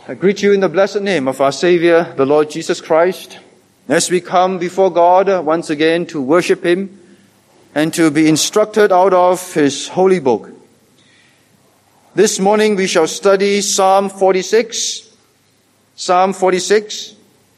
I greet you in the blessed name of our Savior, the Lord Jesus Christ, as we come before God once again to worship Him and to be instructed out of His holy book. This morning we shall study Psalm 46. Psalm 46.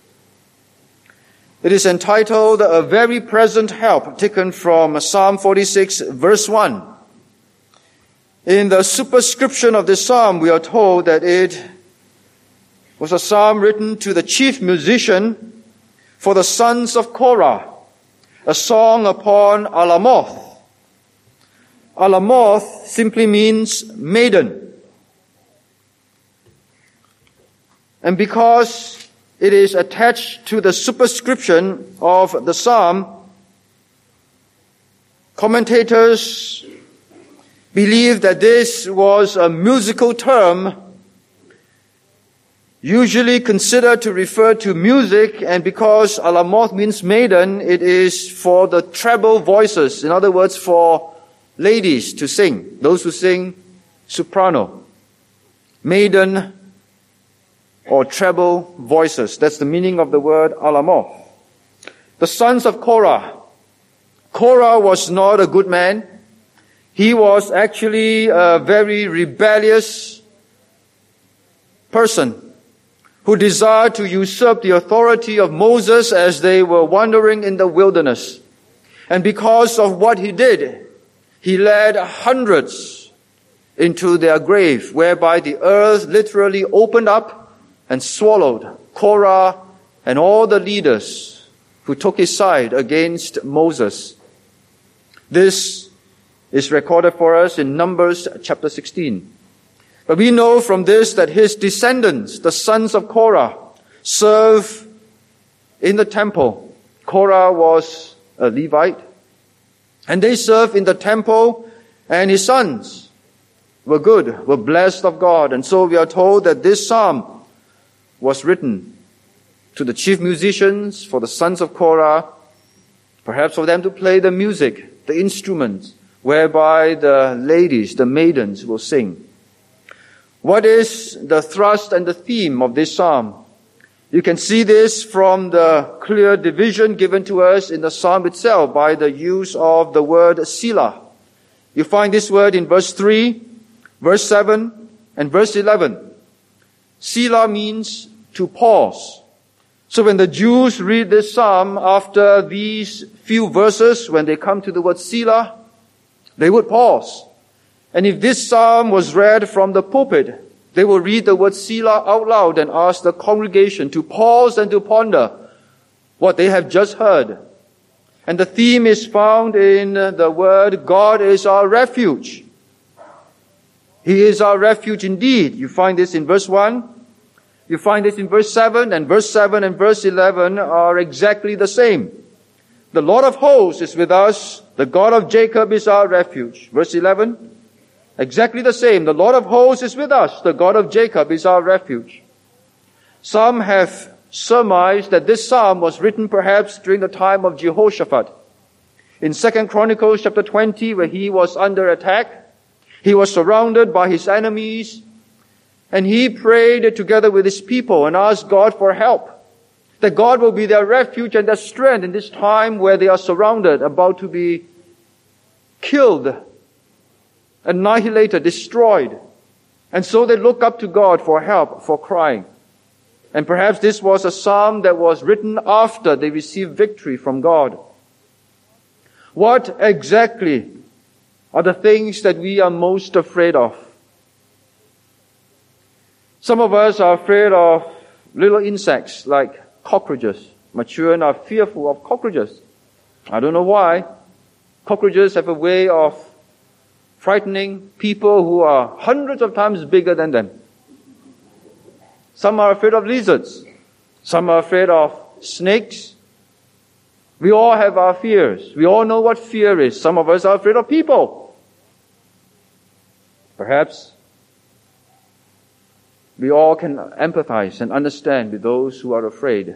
It is entitled, A Very Present Help, taken from Psalm 46, verse 1. In the superscription of this psalm, we are told that it was a psalm written to the chief musician for the sons of Korah, a song upon Alamoth. Alamoth simply means maiden. And because it is attached to the superscription of the psalm, commentators believe that this was a musical term usually considered to refer to music, and because Alamoth means maiden, it is for the treble voices. In other words, for ladies to sing, those who sing soprano, maiden or treble voices. That's the meaning of the word Alamoth. The sons of Korah. Korah was not a good man. He was actually a very rebellious person who desired to usurp the authority of Moses as they were wandering in the wilderness. And because of what he did, he led hundreds into their grave, whereby the earth literally opened up and swallowed Korah and all the leaders who took his side against Moses. This is recorded for us in Numbers chapter 16. But we know from this that his descendants, the sons of Korah, serve in the temple. Korah was a Levite, and they served in the temple, and his sons were good, were blessed of God. And so we are told that this psalm was written to the chief musicians, for the sons of Korah, perhaps for them to play the music, the instruments, whereby the ladies, the maidens, will sing. What is the thrust and the theme of this psalm? You can see this from the clear division given to us in the psalm itself by the use of the word Selah. You find this word in verse 3, verse 7, and verse 11. Selah means to pause. So when the Jews read this psalm after these few verses, when they come to the word Selah, they would pause. And if this psalm was read from the pulpit, they will read the word Selah out loud and ask the congregation to pause and to ponder what they have just heard. And the theme is found in the word, God is our refuge. He is our refuge indeed. You find this in verse 1. You find this in verse 7, and verse 7 and verse 11 are exactly the same. The Lord of hosts is with us. The God of Jacob is our refuge. Verse 11. Exactly the same. The Lord of hosts is with us. The God of Jacob is our refuge. Some have surmised that this psalm was written perhaps during the time of Jehoshaphat. In 2 Chronicles chapter 20, where he was under attack, he was surrounded by his enemies, and he prayed together with his people and asked God for help. That God will be their refuge and their strength in this time where they are surrounded, about to be killed, annihilated, destroyed. And so they look up to God for help, for crying. And perhaps this was a psalm that was written after they received victory from God. What exactly are the things that we are most afraid of? Some of us are afraid of little insects like cockroaches. My children are fearful of cockroaches. I don't know why. Cockroaches have a way of frightening people who are hundreds of times bigger than them. Some are afraid of lizards. Some are afraid of snakes. We all have our fears. We all know what fear is. Some of us are afraid of people. Perhaps we all can empathize and understand with those who are afraid.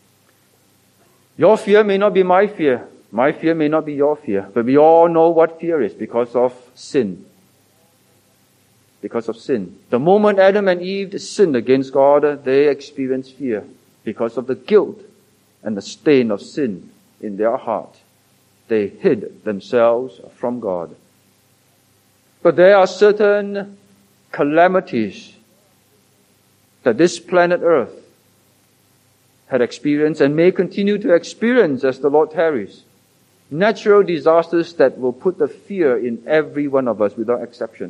Your fear may not be my fear. My fear may not be your fear. But we all know what fear is because of sin. because of sin. The moment Adam and Eve sinned against God, they experienced fear because of the guilt and the stain of sin in their heart. They hid themselves from God. But there are certain calamities that this planet Earth had experienced and may continue to experience as the Lord tarries. Natural disasters that will put the fear in every one of us without exception.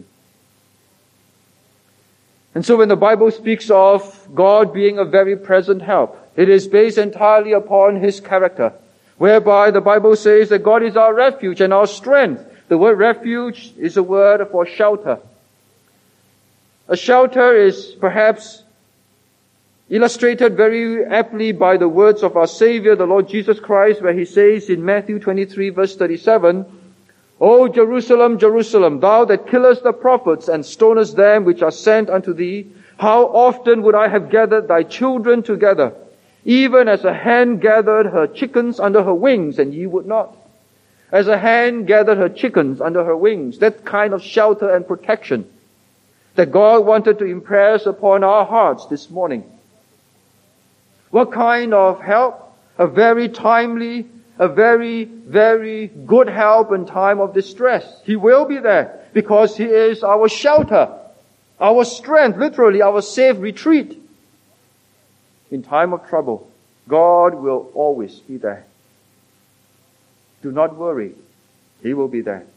And so when the Bible speaks of God being a very present help, it is based entirely upon His character, whereby the Bible says that God is our refuge and our strength. The word refuge is a word for shelter. A shelter is perhaps illustrated very aptly by the words of our Savior, the Lord Jesus Christ, where He says in Matthew 23 verse 37, O Jerusalem, Jerusalem, thou that killest the prophets and stonest them which are sent unto thee, how often would I have gathered thy children together, even as a hen gathered her chickens under her wings, and ye would not. As a hen gathered her chickens under her wings, that kind of shelter and protection that God wanted to impress upon our hearts this morning. What kind of help? A very timely, a very, very good help in time of distress. He will be there because He is our shelter, our strength, literally our safe retreat. In time of trouble, God will always be there. Do not worry. He will be there.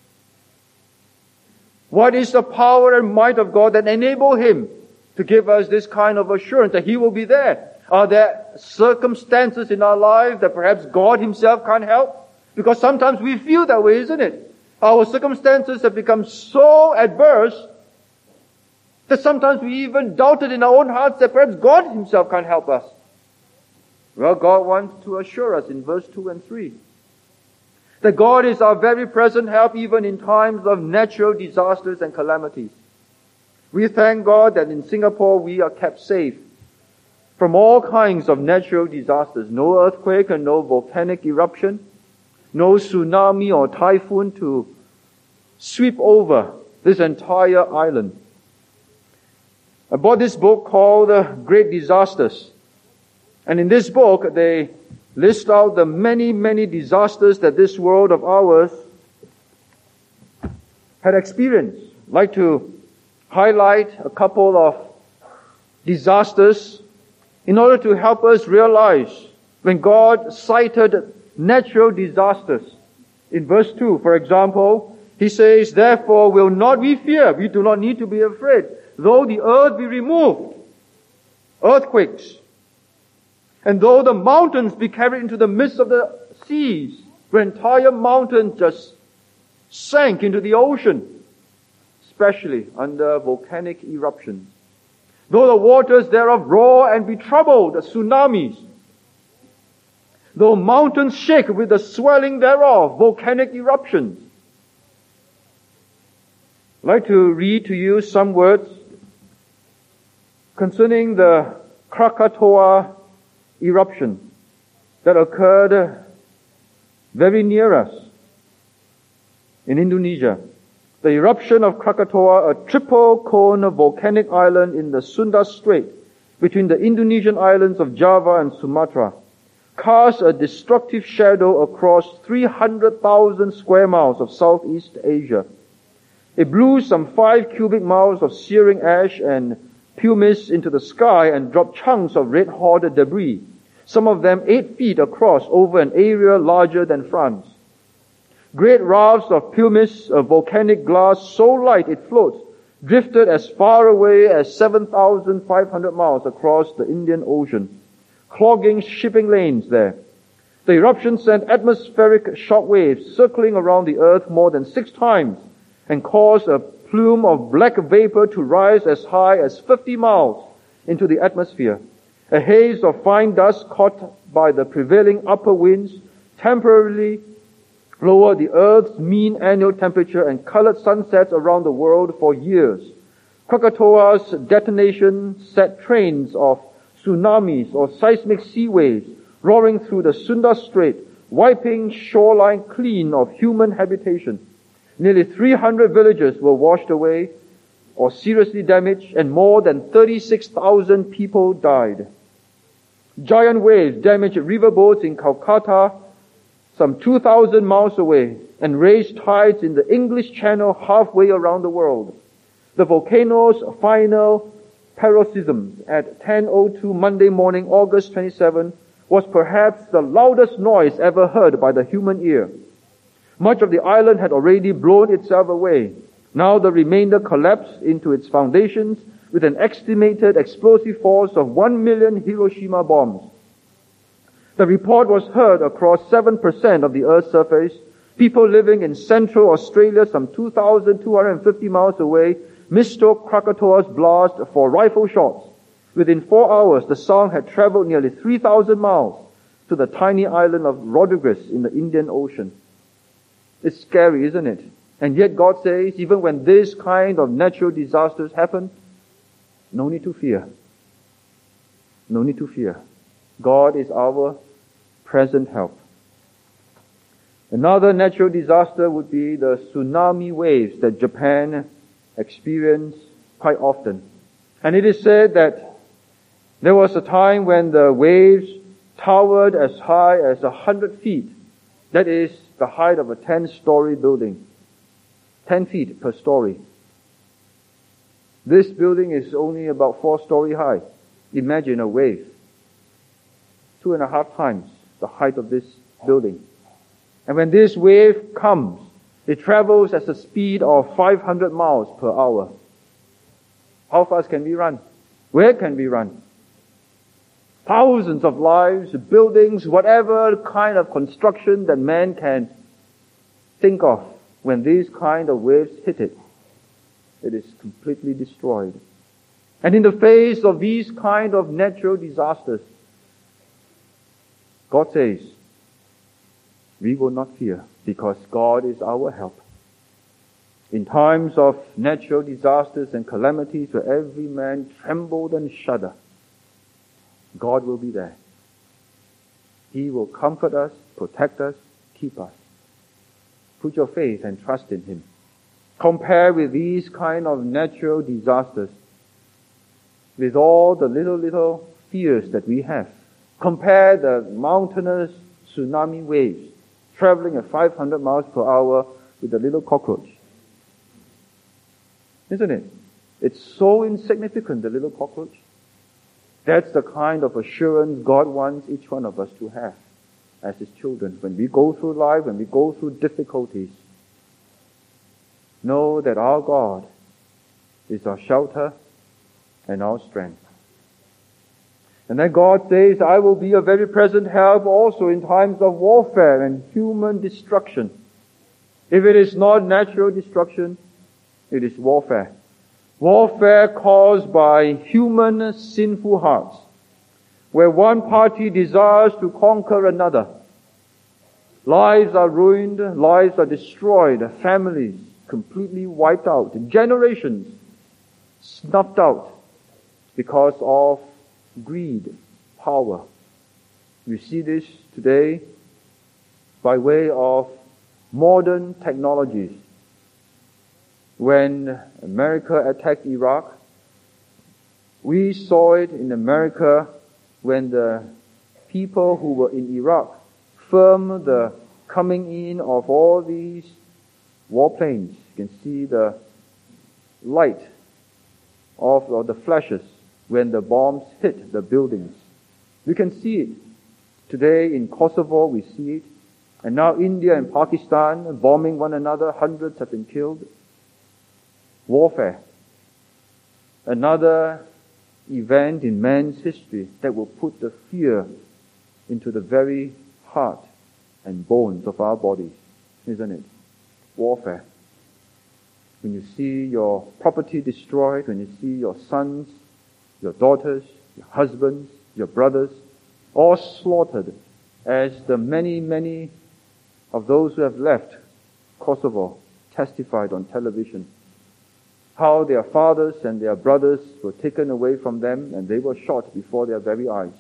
What is the power and might of God that enable Him to give us this kind of assurance that He will be there? Are there circumstances in our life that perhaps God Himself can't help? Because sometimes we feel that way, isn't it? Our circumstances have become so adverse that sometimes we even doubted in our own hearts that perhaps God Himself can't help us. Well, God wants to assure us in verse 2 and 3 that God is our very present help even in times of natural disasters and calamities. We thank God that in Singapore we are kept safe from all kinds of natural disasters. No earthquake and no volcanic eruption, no tsunami or typhoon to sweep over this entire island. I bought this book called Great Disasters. And in this book, they list out the many, many disasters that this world of ours had experienced. I'd like to highlight a couple of disasters in order to help us realize when God cited natural disasters. In verse 2, for example, He says, therefore will not we fear. We do not need to be afraid. Though the earth be removed, earthquakes, and though the mountains be carried into the midst of the seas, where entire mountains just sank into the ocean, especially under volcanic eruptions. Though the waters thereof roar and be troubled, the tsunamis. Though mountains shake with the swelling thereof, volcanic eruptions. I'd like to read to you some words concerning the Krakatoa eruption that occurred very near us in Indonesia. The eruption of Krakatoa, a triple-cone volcanic island in the Sunda Strait between the Indonesian islands of Java and Sumatra, cast a destructive shadow across 300,000 square miles of Southeast Asia. It blew some 5 cubic miles of searing ash and pumice into the sky and dropped chunks of red-hot debris, some of them 8 feet across over an area larger than France. Great rafts of pumice, of volcanic glass so light it floats, drifted as far away as 7,500 miles across the Indian Ocean, clogging shipping lanes there. The eruption sent atmospheric shock waves circling around the earth more than 6 times and caused a plume of black vapor to rise as high as 50 miles into the atmosphere. A haze of fine dust caught by the prevailing upper winds temporarily lowered the Earth's mean annual temperature and colored sunsets around the world for years. Krakatoa's detonation set trains of tsunamis or seismic sea waves roaring through the Sunda Strait, wiping shoreline clean of human habitation. Nearly 300 villages were washed away, or seriously damaged, and more than 36,000 people died. Giant waves damaged riverboats in Calcutta, some 2,000 miles away, and raised tides in the English Channel halfway around the world. The volcano's final paroxysm at 10:02 Monday morning, August 27, was perhaps the loudest noise ever heard by the human ear. Much of the island had already blown itself away. Now the remainder collapsed into its foundations with an estimated explosive force of 1 million Hiroshima bombs. The report was heard across 7% of the Earth's surface. People living in central Australia, some 2,250 miles away, mistook Krakatoa's blast for rifle shots. Within 4 hours, the sound had traveled nearly 3,000 miles to the tiny island of Rodrigues in the Indian Ocean. It's scary, isn't it? And yet God says, even when this kind of natural disasters happen, no need to fear. No need to fear. God is our present help. Another natural disaster would be the tsunami waves that Japan experiences quite often. And it is said that there was a time when the waves towered as high as 100 feet. That is the height of a 10-story building. 10 feet per story. This building is only about 4-story high. Imagine a wave. 2.5 times the height of this building. And when this wave comes, it travels at a speed of 500 miles per hour. How fast can we run? Where can we run? Thousands of lives, buildings, whatever kind of construction that man can think of, when these kind of waves hit it, it is completely destroyed. And in the face of these kind of natural disasters, God says, we will not fear, because God is our help. In times of natural disasters and calamities where every man trembled and shudder, God will be there. He will comfort us, protect us, keep us. Put your faith and trust in Him. Compare with these kind of natural disasters with all the little fears that we have. Compare the mountainous tsunami waves traveling at 500 miles per hour with a little cockroach. Isn't it? It's so insignificant, the little cockroach. That's the kind of assurance God wants each one of us to have as His children. When we go through life, when we go through difficulties, know that our God is our shelter and our strength. And then God says, I will be a very present help also in times of warfare and human destruction. If it is not natural destruction, it is warfare. Warfare caused by human sinful hearts, where one party desires to conquer another. Lives are ruined, lives are destroyed, families completely wiped out, generations snuffed out because of greed, power. We see this today by way of modern technologies. When America attacked Iraq, we saw it in America when the people who were in Iraq filmed the coming in of all these warplanes. You can see the light of the flashes when the bombs hit the buildings. We can see it. Today in Kosovo, we see it. And now India and Pakistan bombing one another. Hundreds have been killed. Warfare. Another event in man's history that will put the fear into the very heart and bones of our bodies, isn't it? Warfare. When you see your property destroyed, when you see your sons, your daughters, your husbands, your brothers, all slaughtered, as the many of those who have left Kosovo testified on television. How their fathers and their brothers were taken away from them and they were shot before their very eyes.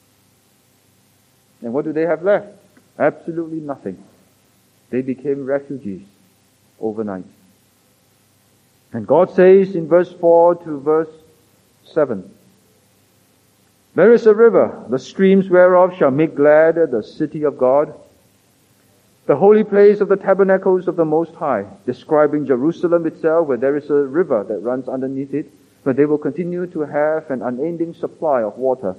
And what do they have left? Absolutely nothing. They became refugees overnight. And God says in verse 4 to verse 7, there is a river, the streams whereof shall make glad the city of God, the holy place of the tabernacles of the Most High, describing Jerusalem itself, where there is a river that runs underneath it, where they will continue to have an unending supply of water,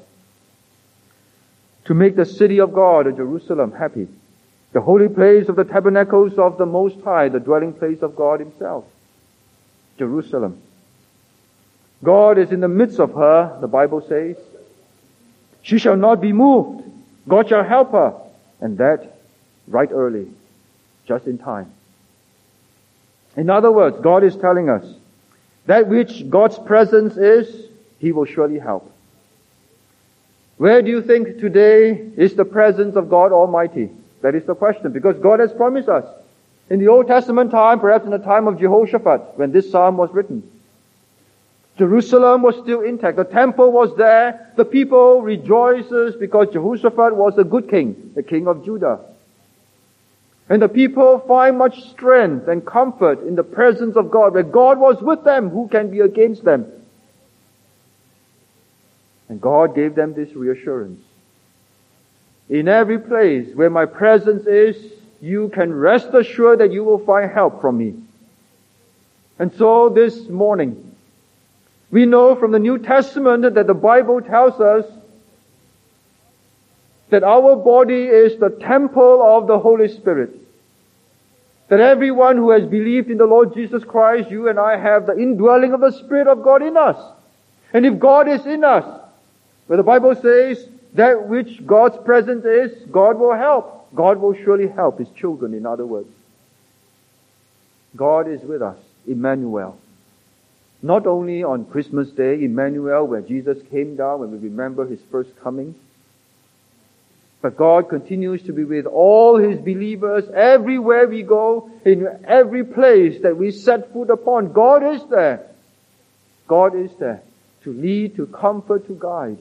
to make the city of God, or Jerusalem, happy, the holy place of the tabernacles of the Most High, the dwelling place of God Himself, Jerusalem. God is in the midst of her, the Bible says. She shall not be moved. God shall help her. And that right early, just in time. In other words, God is telling us that which God's presence is, He will surely help. Where do you think today is the presence of God Almighty? That is the question, because God has promised us. In the Old Testament time, perhaps in the time of Jehoshaphat, when this psalm was written, Jerusalem was still intact. The temple was there. The people rejoices because Jehoshaphat was a good king, the king of Judah. And the people find much strength and comfort in the presence of God. Where God was with them, who can be against them? And God gave them this reassurance. In every place where my presence is, you can rest assured that you will find help from me. And so this morning, we know from the New Testament that the Bible tells us that our body is the temple of the Holy Spirit. That everyone who has believed in the Lord Jesus Christ, you and I have the indwelling of the Spirit of God in us. And if God is in us, where the Bible says that which God's presence is, God will help. God will surely help His children, in other words. God is with us, Emmanuel. Not only on Christmas Day, Emmanuel, where Jesus came down, when we remember His first coming, but God continues to be with all His believers everywhere we go, in every place that we set foot upon. God is there. God is there to lead, to comfort, to guide,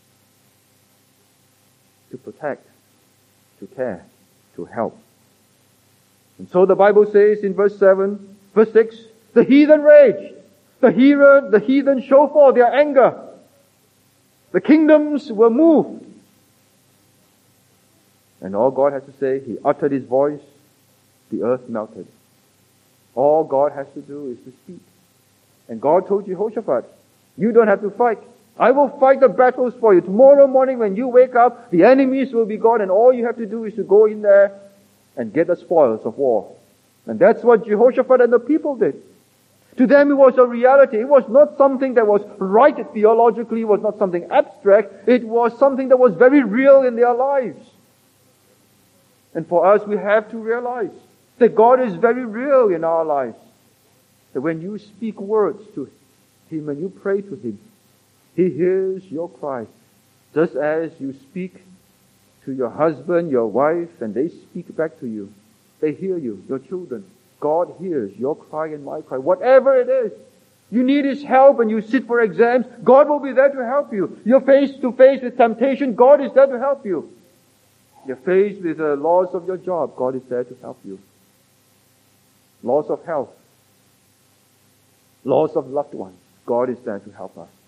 to protect, to care, to help. And so the Bible says in verse 6, the heathen raged. The heathen show forth their anger. The kingdoms were moved. And all God has to say, He uttered His voice, the earth melted. All God has to do is to speak. And God told Jehoshaphat, you don't have to fight. I will fight the battles for you. Tomorrow morning when you wake up, the enemies will be gone, and all you have to do is to go in there and get the spoils of war. And that's what Jehoshaphat and the people did. To them it was a reality. It was not something that was right theologically. It was not something abstract. It was something that was very real in their lives. And for us, we have to realize that God is very real in our lives. That when you speak words to Him and you pray to Him, He hears your cry. Just as you speak to your husband, your wife, and they speak back to you. They hear you, your children. God hears your cry and my cry. Whatever it is, you need His help and you sit for exams, God will be there to help you. You're face to face with temptation, God is there to help you. You're faced with the loss of your job, God is there to help you. Loss of health, loss of loved ones, God is there to help us.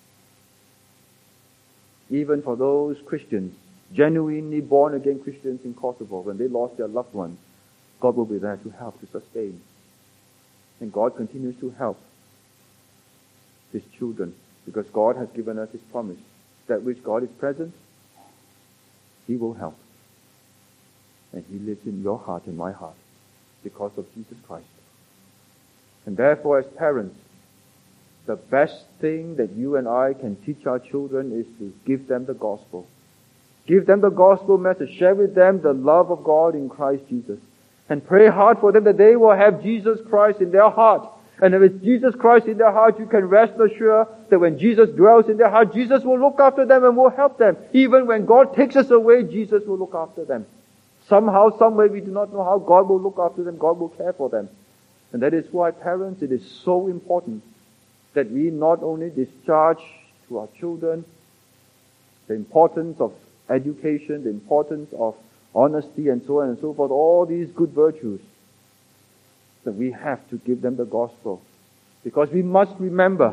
Even for those Christians, genuinely born again Christians in Kosovo, when they lost their loved ones, God will be there to help, to sustain. And God continues to help His children, because God has given us His promise. That which God is present, He will help. And He lives in your heart and my heart because of Jesus Christ. And therefore, as parents, the best thing that you and I can teach our children is to give them the gospel. Give them the gospel message. Share with them the love of God in Christ Jesus. And pray hard for them that they will have Jesus Christ in their heart. And with Jesus Christ in their heart, you can rest assured that when Jesus dwells in their heart, Jesus will look after them and will help them. Even when God takes us away, Jesus will look after them. Somehow, some way, we do not know how, God will look after them, God will care for them. And that is why, parents, it is so important that we not only discharge to our children the importance of education, the importance of honesty and so on and so forth, all these good virtues, that we have to give them the gospel. Because we must remember.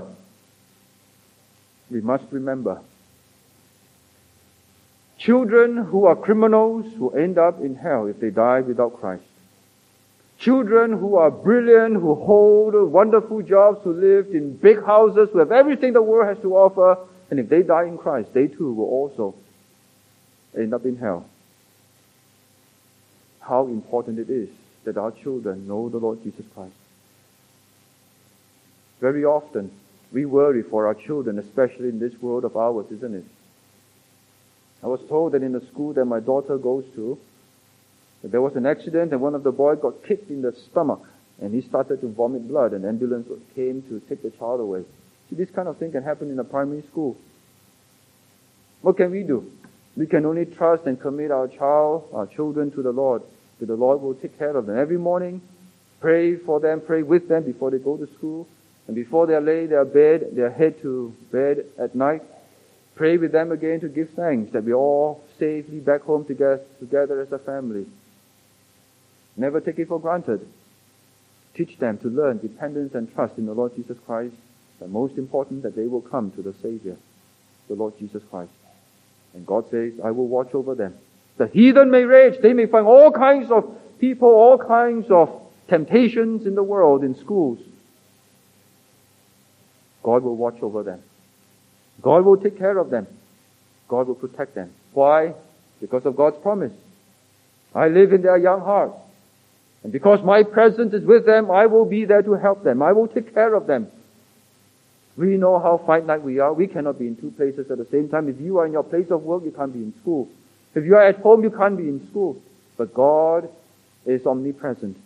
We must remember. Children who are criminals who end up in hell if they die without Christ. Children who are brilliant, who hold wonderful jobs, who lived in big houses, who have everything the world has to offer, and if they die in Christ, they too will also end up in hell. How important it is that our children know the Lord Jesus Christ. Very often, we worry for our children, especially in this world of ours, isn't it? I was told that in the school that my daughter goes to, that there was an accident and one of the boys got kicked in the stomach and he started to vomit blood and ambulance came to take the child away. See, this kind of thing can happen in a primary school. What can we do? We can only trust and commit our children to the Lord. That the Lord will take care of them. Every morning, pray for them, pray with them before they go to school. And before they lay their head to bed at night, pray with them again to give thanks that we're all safely back home together as a family. Never take it for granted. Teach them to learn dependence and trust in the Lord Jesus Christ. But most important, that they will come to the Savior, the Lord Jesus Christ. And God says, I will watch over them. The heathen may rage. They may find all kinds of people, all kinds of temptations in the world, in schools. God will watch over them. God will take care of them. God will protect them. Why? Because of God's promise. I live in their young hearts. And because my presence is with them, I will be there to help them. I will take care of them. We know how finite we are. We cannot be in two places at the same time. If you are in your place of work, you can't be in school. If you are at home, you can't be in school. But God is omnipresent.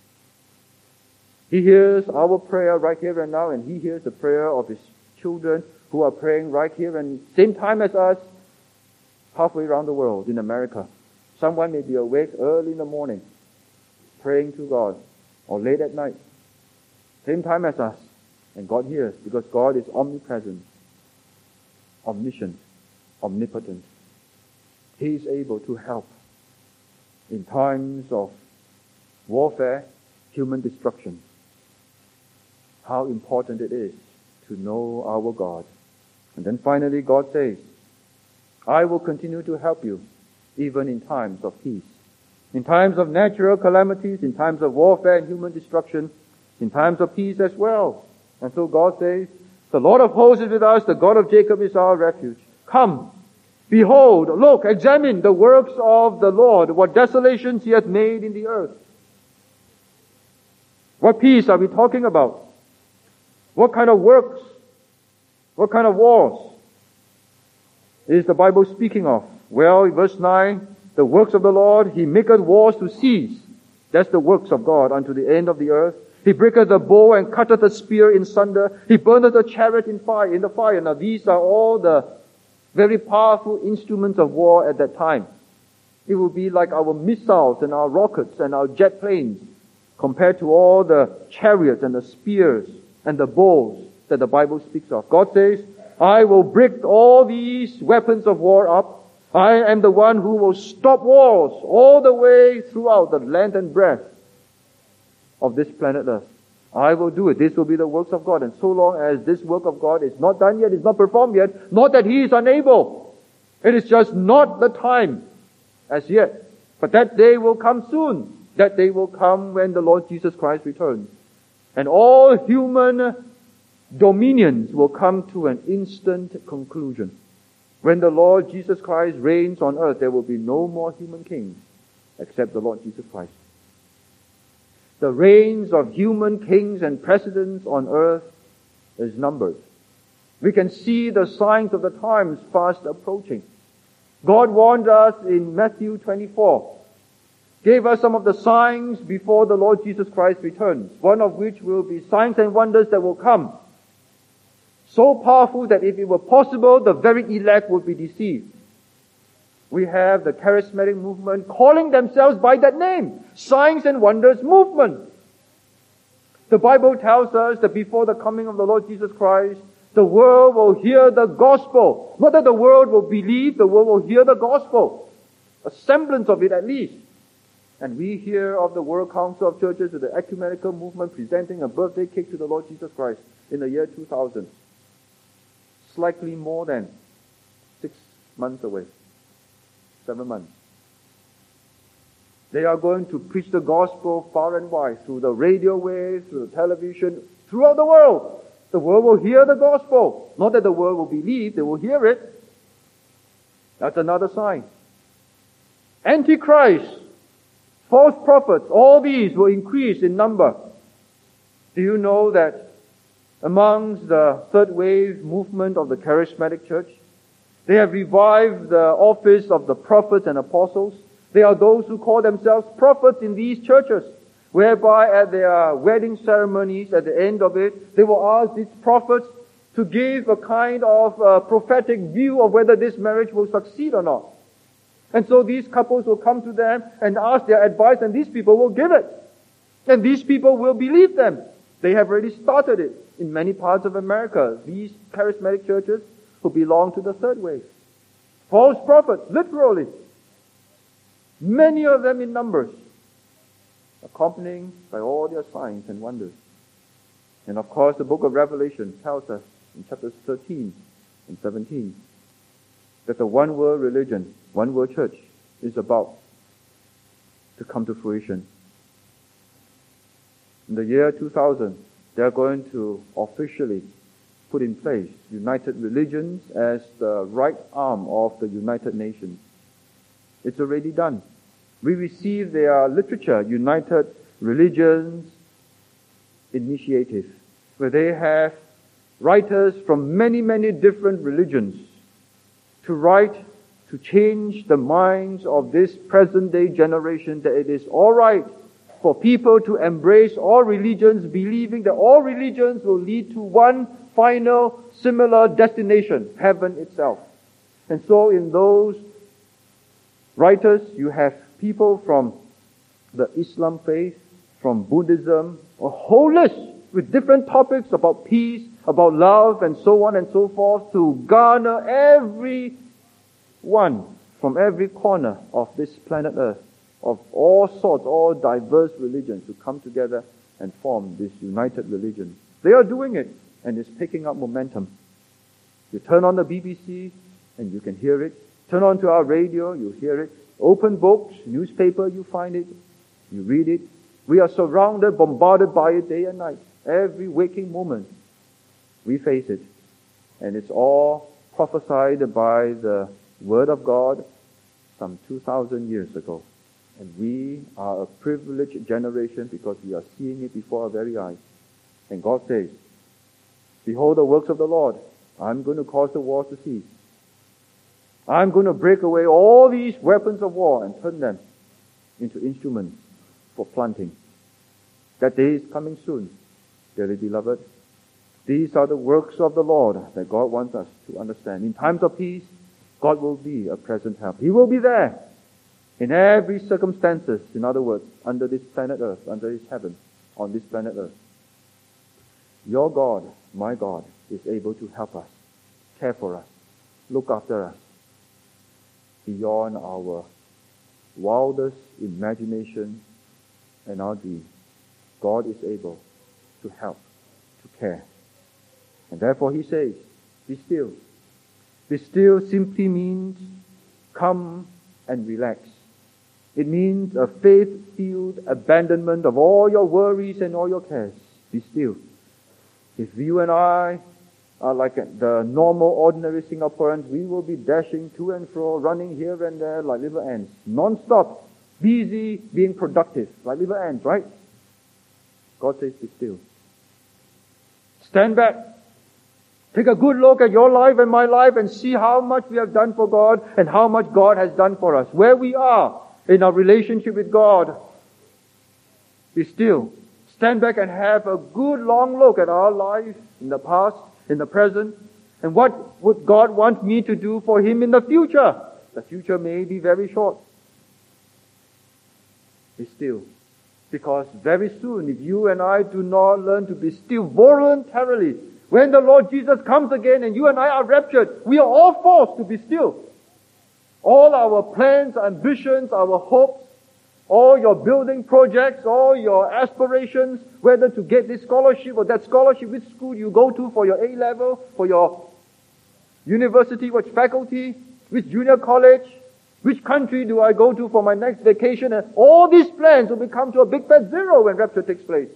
He hears our prayer right here and now, and He hears the prayer of His children who are praying right here and same time as us, halfway around the world in America. Someone may be awake early in the morning, praying to God, or late at night, same time as us. And God hears, because God is omnipresent, omniscient, omnipotent. He is able to help in times of warfare, human destruction. How important it is to know our God. And then finally God says, I will continue to help you even in times of peace. In times of natural calamities, in times of warfare and human destruction, in times of peace as well. And so God says, the Lord of hosts is with us, the God of Jacob is our refuge. Come, behold, look, examine the works of the Lord, what desolations He hath made in the earth. What peace are we talking about? What kind of works? What kind of wars is the Bible speaking of? Well, in verse 9, the works of the Lord, He maketh wars to cease. That's the works of God unto the end of the earth. He breaketh the bow and cutteth the spear in sunder. He burneth the chariot in the fire. Now these are all the very powerful instruments of war at that time. It will be like our missiles and our rockets and our jet planes compared to all the chariots and the spears and the bows that the Bible speaks of. God says, I will break all these weapons of war up. I am the one who will stop wars all the way throughout the length and breadth of this planet Earth. I will do it. This will be the works of God. And so long as this work of God is not done yet, is not performed yet, not that He is unable. It is just not the time as yet. But that day will come soon. That day will come when the Lord Jesus Christ returns. And all human dominions will come to an instant conclusion. When the Lord Jesus Christ reigns on earth, there will be no more human kings except the Lord Jesus Christ. The reigns of human kings and presidents on earth is numbered. We can see the signs of the times fast approaching. God warned us in Matthew 24, gave us some of the signs before the Lord Jesus Christ returns, one of which will be signs and wonders that will come. So powerful that if it were possible, the very elect would be deceived. We have the charismatic movement calling themselves by that name, Signs and Wonders Movement. The Bible tells us that before the coming of the Lord Jesus Christ, the world will hear the gospel. Not that the world will believe, the world will hear the gospel. A semblance of it at least. And we hear of the World Council of Churches with the ecumenical movement presenting a birthday cake to the Lord Jesus Christ in the year 2000. Slightly more than 6 months away. 7 months. They are going to preach the gospel far and wide through the radio waves, through the television, throughout the world. The world will hear the gospel. Not that the world will believe, they will hear it. That's another sign. Antichrist, false prophets, all these will increase in number. Do you know that amongst the third wave movement of the charismatic church, they have revived the office of the prophets and apostles? They are those who call themselves prophets in these churches, whereby at their wedding ceremonies, at the end of it, they will ask these prophets to give a kind of prophetic view of whether this marriage will succeed or not. And so these couples will come to them and ask their advice, and these people will give it. And these people will believe them. They have already started it in many parts of America. These charismatic churches who belong to the third wave. False prophets, literally. Many of them in numbers, accompanying by all their signs and wonders. And of course, the book of Revelation tells us in chapters 13 and 17 that the one world religion, one world church is about to come to fruition. In the year 2000, they are going to officially put in place United Religions as the right arm of the United Nations. It's already done. We receive their literature, United Religions Initiative, where they have writers from many, many different religions to write, to change the minds of this present-day generation that it is all right for people to embrace all religions, believing that all religions will lead to one final, similar destination, heaven itself. And so in those writers, you have people from the Islam faith, from Buddhism, a whole list with different topics about peace, about love, and so on and so forth, to garner every one from every corner of this planet Earth, of all sorts, all diverse religions, to come together and form this united religion. They are doing it, and it's picking up momentum. You turn on the BBC, and you can hear it. Turn on to our radio, you hear it. Open books, newspaper, you find it. You read it. We are surrounded, bombarded by it day and night. Every waking moment, we face it. And it's all prophesied by the Word of God some 2,000 years ago. And we are a privileged generation because we are seeing it before our very eyes. And God says, behold the works of the Lord. I'm going to cause the war to cease. I'm going to break away all these weapons of war and turn them into instruments for planting. That day is coming soon, dearly beloved. These are the works of the Lord that God wants us to understand. In times of peace, God will be a present help. He will be there in every circumstances. In other words, under this planet Earth, under His heaven, on this planet Earth. Your God, my God, is able to help us, care for us, look after us, beyond our wildest imagination and our dreams. God is able to help, to care. And therefore He says, be still. Be still simply means come and relax. It means a faith-filled abandonment of all your worries and all your cares. Be still. If you and I are like the normal, ordinary Singaporeans, we will be dashing to and fro, running here and there like little ants. Non-stop, busy, being productive, like little ants, right? God says, be still. Stand back. Take a good look at your life and my life and see how much we have done for God and how much God has done for us. Where we are in our relationship with God. Be still. Stand back and have a good long look at our life in the past, in the present, and what would God want me to do for Him in the future? The future may be very short. Be still. Because very soon, if you and I do not learn to be still voluntarily, when the Lord Jesus comes again and you and I are raptured, we are all forced to be still. All our plans, ambitions, our hopes, all your building projects, all your aspirations, whether to get this scholarship or that scholarship, which school you go to for your A-level, for your university, which faculty, which junior college, which country do I go to for my next vacation, and all these plans will become to a big fat zero when rapture takes place.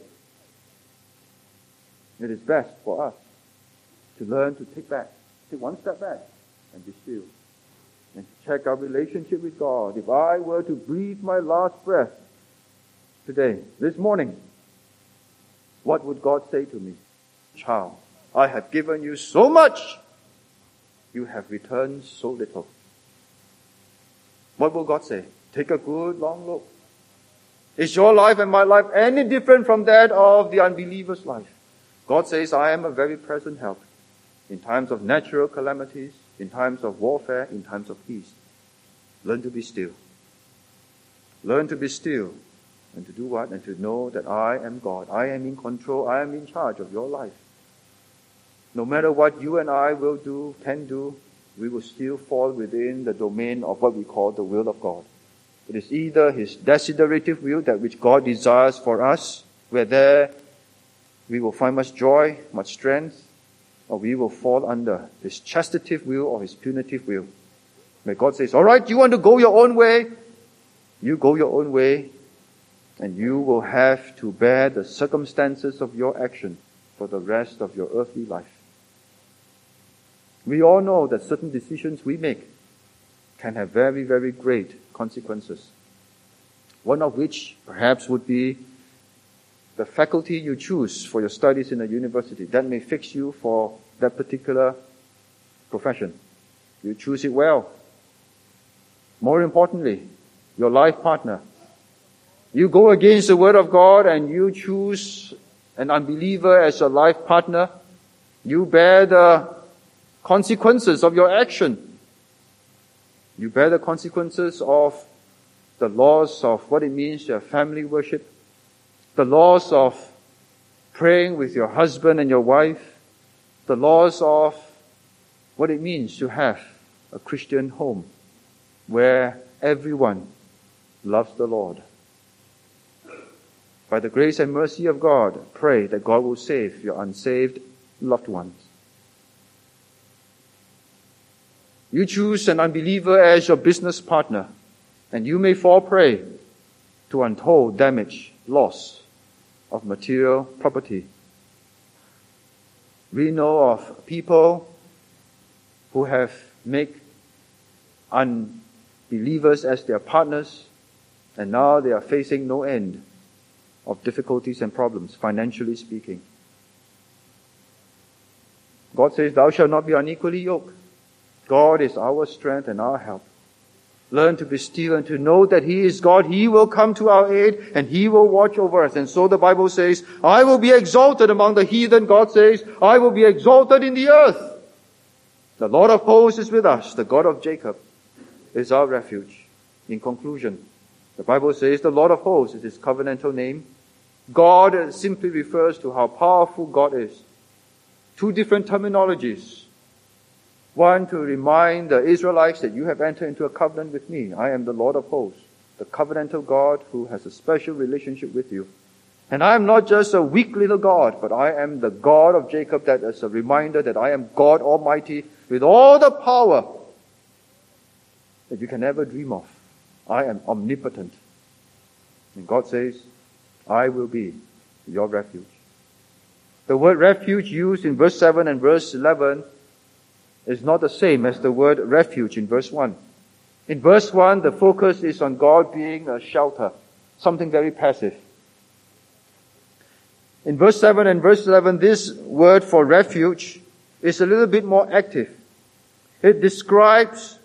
It is best for us to learn to take one step back and be still. And check our relationship with God. If I were to breathe my last breath today, this morning, what would God say to me? Child, I have given you so much. You have returned so little. What will God say? Take a good long look. Is your life and my life any different from that of the unbeliever's life? God says, I am a very present help in times of natural calamities, in times of warfare, in times of peace. Learn to be still. Learn to be still. And to do what? And to know that I am God. I am in control. I am in charge of your life. No matter what you and I will do, can do, we will still fall within the domain of what we call the will of God. It is either His desiderative will, that which God desires for us, where there we will find much joy, much strength, or we will fall under His chastative will or His punitive will. Where God says, all right, you want to go your own way? You go your own way, and you will have to bear the circumstances of your action for the rest of your earthly life. We all know that certain decisions we make can have very, very great consequences. One of which perhaps would be the faculty you choose for your studies in a university. That may fix you for that particular profession. You choose it well. More importantly, your life partner. You go against the Word of God and you choose an unbeliever as your life partner. You bear the consequences of your action. You bear the consequences of the loss of what it means to have family worship, the loss of praying with your husband and your wife, the loss of what it means to have a Christian home where everyone loves the Lord. By the grace and mercy of God, pray that God will save your unsaved loved ones. You choose an unbeliever as your business partner, and you may fall prey to untold damage, loss of material property. We know of people who have made unbelievers as their partners, and now they are facing no end of difficulties and problems, financially speaking. God says, thou shalt not be unequally yoked. God is our strength and our help. Learn to be still and to know that He is God. He will come to our aid and He will watch over us. And so the Bible says, I will be exalted among the heathen. God says, I will be exalted in the earth. The Lord of hosts is with us. The God of Jacob is our refuge. In conclusion, the Bible says the Lord of hosts is His covenantal name. God simply refers to how powerful God is. Two different terminologies. One, to remind the Israelites that you have entered into a covenant with me. I am the Lord of hosts, the covenantal God who has a special relationship with you. And I am not just a weak little God, but I am the God of Jacob. That is a reminder that I am God Almighty with all the power that you can ever dream of. I am omnipotent. And God says, I will be your refuge. The word refuge used in verse 7 and verse 11 is not the same as the word refuge in verse 1. In verse 1, the focus is on God being a shelter, something very passive. In verse 7 and verse 11, this word for refuge is a little bit more active. It describes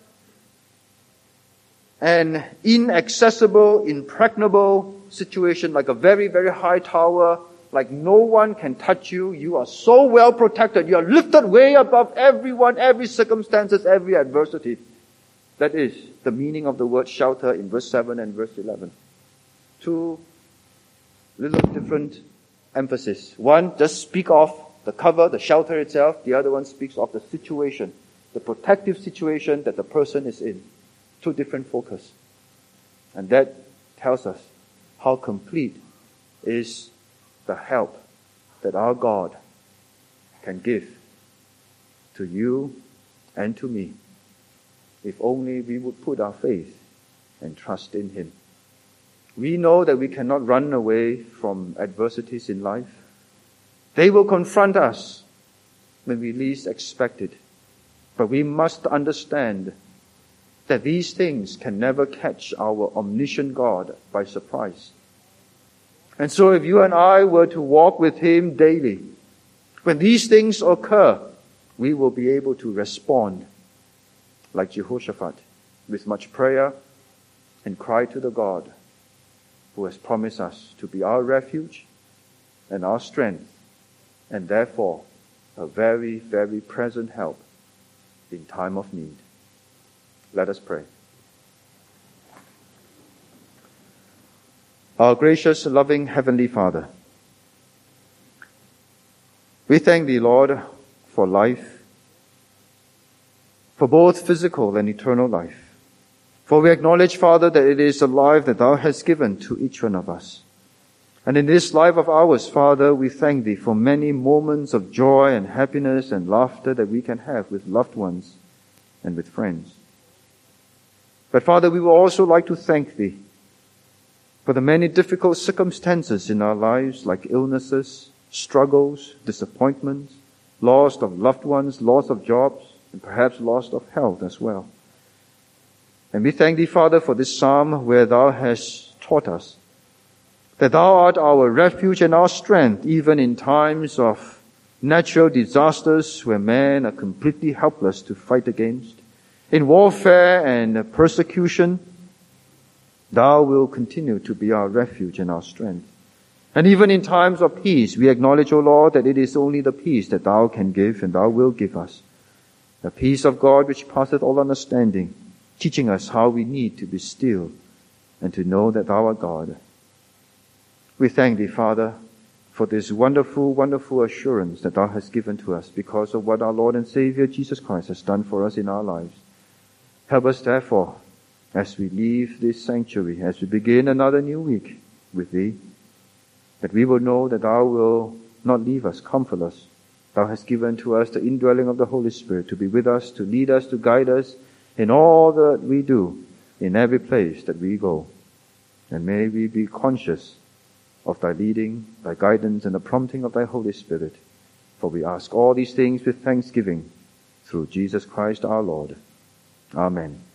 an inaccessible, impregnable situation, like a very, very high tower, like no one can touch you. You are so well protected. You are lifted way above everyone, every circumstances, every adversity. That is the meaning of the word shelter in verse 7 and verse 11. Two little different emphasis. One just speak of the cover, the shelter itself. The other one speaks of the situation, the protective situation that the person is in. Two different focus. And that tells us how complete is the help that our God can give to you and to me, if only we would put our faith and trust in Him. We know that we cannot run away from adversities in life. They will confront us when we least expect it. But we must understand that these things can never catch our omniscient God by surprise. And so if you and I were to walk with Him daily, when these things occur, we will be able to respond like Jehoshaphat, with much prayer and cry to the God who has promised us to be our refuge and our strength, and therefore a very, very present help in time of need. Let us pray. Our gracious, loving Heavenly Father, we thank Thee, Lord, for life, for both physical and eternal life. For we acknowledge, Father, that it is a life that Thou hast given to each one of us. And in this life of ours, Father, we thank Thee for many moments of joy and happiness and laughter that we can have with loved ones and with friends. But Father, we would also like to thank Thee for the many difficult circumstances in our lives, like illnesses, struggles, disappointments, loss of loved ones, loss of jobs, and perhaps loss of health as well. And we thank Thee, Father, for this psalm where Thou hast taught us that Thou art our refuge and our strength, even in times of natural disasters where men are completely helpless to fight against. In warfare and persecution, Thou will continue to be our refuge and our strength. And even in times of peace, we acknowledge, O Lord, that it is only the peace that Thou can give and Thou will give us. The peace of God which passeth all understanding, teaching us how we need to be still and to know that Thou art God. We thank Thee, Father, for this wonderful, wonderful assurance that Thou hast given to us because of what our Lord and Savior Jesus Christ has done for us in our lives. Help us, therefore, as we leave this sanctuary, as we begin another new week with Thee, that we will know that Thou will not leave us comfortless. Thou hast given to us the indwelling of the Holy Spirit to be with us, to lead us, to guide us in all that we do, in every place that we go. And may we be conscious of Thy leading, Thy guidance, and the prompting of Thy Holy Spirit. For we ask all these things with thanksgiving through Jesus Christ our Lord. Amen.